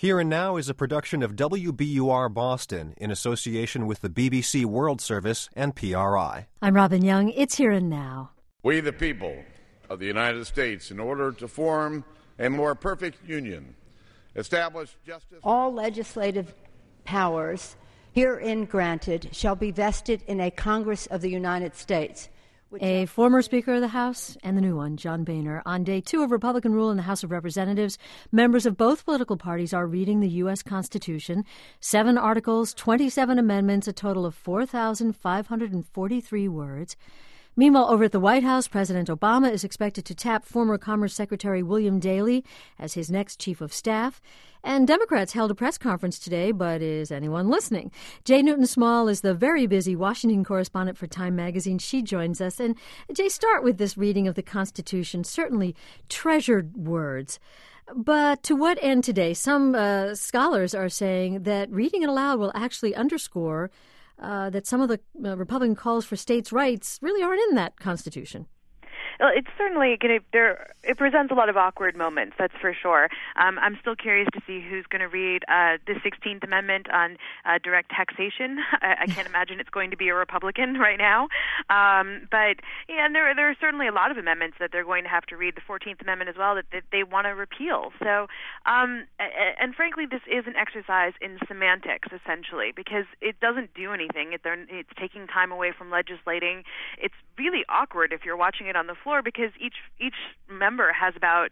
Here and Now is a production of WBUR Boston in association with the BBC World Service and PRI. I'm Robin Young. It's Here and Now. We, the people of the United States, in order to form a more perfect union, establish justice. All legislative powers herein granted shall be vested in a Congress of the United States. A former Speaker of the House and the new one, John Boehner. On day 2 of Republican rule in the House of Representatives, members of both political parties are reading the U.S. Constitution. 7 articles, 27 amendments, a total of 4,543 words. Meanwhile, over at the White House, President Obama is expected to tap former Commerce Secretary William Daley as his next chief of staff. And Democrats held a press conference today, but is anyone listening? Jay Newton-Small is the very busy Washington correspondent for Time magazine. She joins us. And Jay, start with this reading of the Constitution, certainly treasured words. But to what end today? Some scholars are saying that reading it aloud will actually underscore that some of the Republican calls for states' rights really aren't in that Constitution. Well, it's certainly it presents a lot of awkward moments, that's for sure. I'm still curious to see who's going to read the 16th Amendment on direct taxation. I can't imagine it's going to be a Republican right now. But yeah, and there are certainly a lot of amendments that they're going to have to read, the 14th Amendment as well, that they want to repeal. So, and frankly, this is an exercise in semantics, essentially, because it doesn't do anything. It's taking time away from legislating. It's really awkward if you're watching it on the floor, because each member has about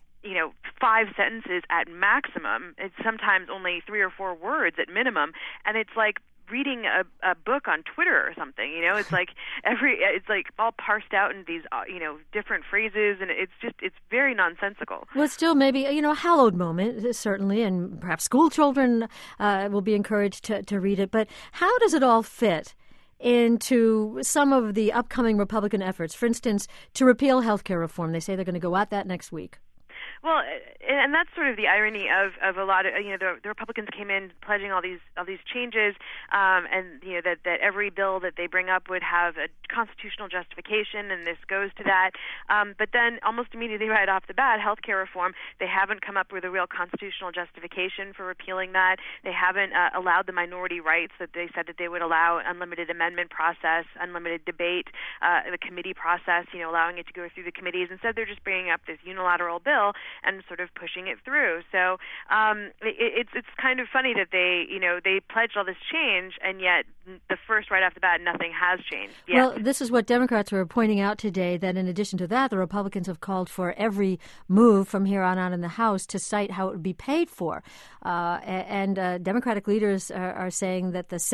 5 sentences at maximum. It's sometimes only 3 or 4 words at minimum, and it's like reading a book on Twitter or something. It's like it's like all parsed out in these different phrases, and it's very nonsensical. Well, still maybe a hallowed moment, certainly, and perhaps school children will be encouraged to read it. But how does it all fit into some of the upcoming Republican efforts? For instance, to repeal health care reform. They say they're going to go at that next week. Well, and that's sort of the irony of a lot of the Republicans came in pledging all these changes, and that every bill that they bring up would have a constitutional justification, and this goes to that. But then almost immediately right off the bat, health care reform, they haven't come up with a real constitutional justification for repealing that. They haven't allowed the minority rights that they said that they would allow: unlimited amendment process, unlimited debate, the committee process, allowing it to go through the committees. Instead, they're just bringing up this unilateral bill and sort of pushing it through. So it's kind of funny that they pledged all this change, and yet the first right off the bat, nothing has changed yet. Well, this is what Democrats were pointing out today, that in addition to that, the Republicans have called for every move from here on out in the House to cite how it would be paid for. And Democratic leaders are saying that the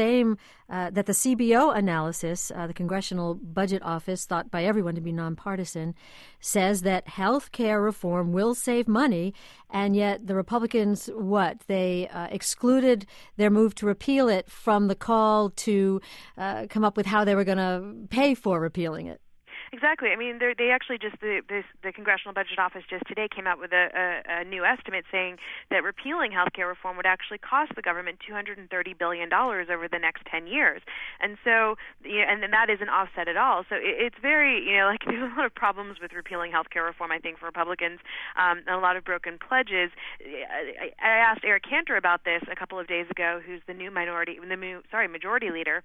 CBO analysis, the Congressional Budget Office, thought by everyone to be nonpartisan, says that health care reform will save money, and yet the Republicans, they excluded their move to repeal it from the call to come up with how they were going to pay for repealing it. Exactly. I mean, they actually just the Congressional Budget Office just today came out with a new estimate saying that repealing health care reform would actually cost the government $230 billion over the next 10 years. And so, and then that isn't offset at all. So it's very, there's a lot of problems with repealing health care reform, I think, for Republicans, and a lot of broken pledges. I asked Eric Cantor about this a couple of days ago, who's the new majority leader.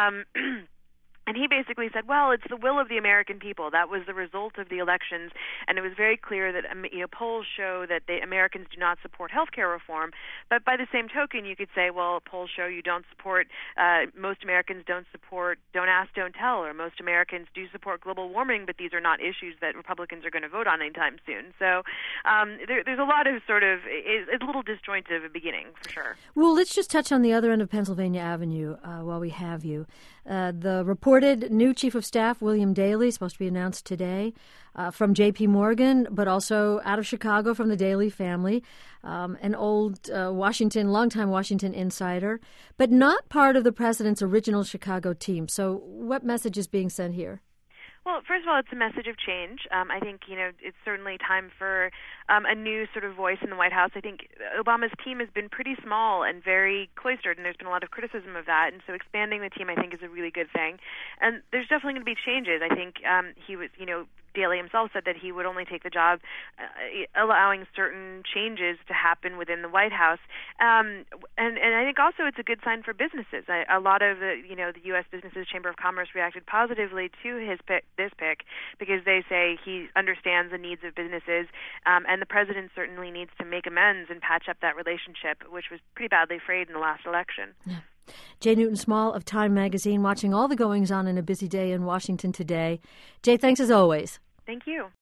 And he basically said, well, it's the will of the American people. That was the result of the elections, and it was very clear that polls show that the Americans do not support health care reform. But by the same token, you could say, well, polls show you don't support, most Americans don't support Don't Ask, Don't Tell, or most Americans do support global warming, but these are not issues that Republicans are going to vote on anytime soon. So there's a lot of it's a little disjointed of a beginning, for sure. Well, let's just touch on the other end of Pennsylvania Avenue while we have you. The reported new chief of staff, William Daley, supposed to be announced today, from J.P. Morgan, but also out of Chicago from the Daley family, an old longtime Washington insider, but not part of the president's original Chicago team. So what message is being sent here? Well, first of all, it's a message of change. I think, it's certainly time for a new sort of voice in the White House. I think Obama's team has been pretty small and very cloistered, and there's been a lot of criticism of that. And so expanding the team, I think, is a really good thing. And there's definitely going to be changes. I think he was, Daley himself said that he would only take the job allowing certain changes to happen within the White House. And I think also it's a good sign for businesses. A lot of the U.S. Businesses Chamber of Commerce reacted positively to this pick because they say he understands the needs of businesses, and the president certainly needs to make amends and patch up that relationship, which was pretty badly frayed in the last election. Yeah. Jay Newton-Small of Time Magazine, watching all the goings-on in a busy day in Washington today. Jay, thanks as always. Thank you.